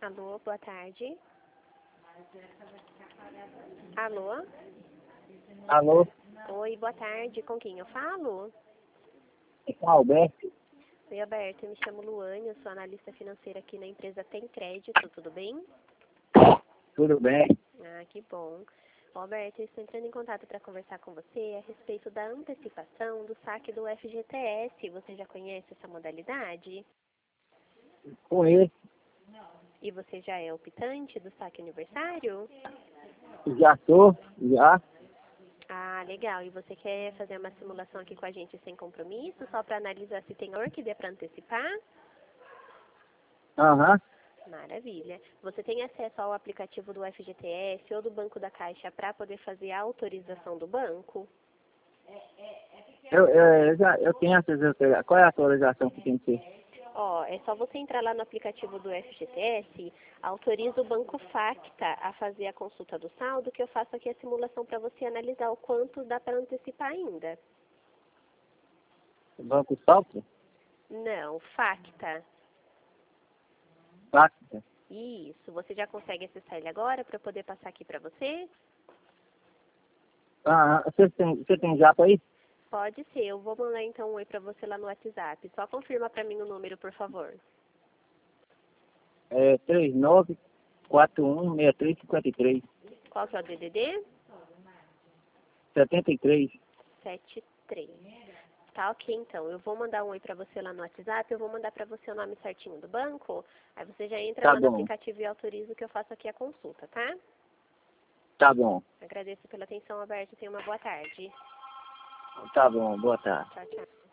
Alô, boa tarde. Alô? Alô, Oi, boa tarde. Com quem eu falo? é com Alberto. Oi, Alberto. Eu me chamo Luane, eu sou analista financeira aqui na empresa Tem Crédito, tudo bem? Tudo bem? Ah, que bom. Ô, Alberto, eu estou entrando em contato para conversar com você a respeito da antecipação do saque do FGTS. Você já conhece essa modalidade? Conheço, E você já é optante do saque aniversário? já sou, já. Ah, legal. E você quer fazer uma simulação aqui com a gente sem compromisso, só para analisar se tem valor que dê para antecipar? Aham. Maravilha. Você tem acesso ao aplicativo do FGTS ou do Banco da Caixa para poder fazer a autorização do banco? Eu tenho essa autorização. Qual é a autorização que tem que ter? Ó, é só você entrar lá no aplicativo do FGTS, autoriza o Banco Facta a fazer a consulta do saldo, que eu faço aqui a simulação para você analisar o quanto dá para antecipar ainda. Banco Salto? Não, Facta. Pacta? Isso. Você já consegue acessar ele agora para poder passar aqui para você? Aham. Você tem Japa aí? Pode ser. Eu vou mandar então um oi para você lá no WhatsApp. Só confirma para mim o número, por favor. É 39416353. Qual que é o DDD? 73. 73. Tá ok, então. Eu vou mandar um oi pra você lá no WhatsApp, eu vou mandar pra você o nome certinho do banco, aí você já entra Tá lá no bom, aplicativo e autoriza que eu faço aqui a consulta, tá? tá bom. Agradeço pela atenção, Alberto. Tenha uma boa tarde. Tá bom, boa tarde. Tchau, tchau.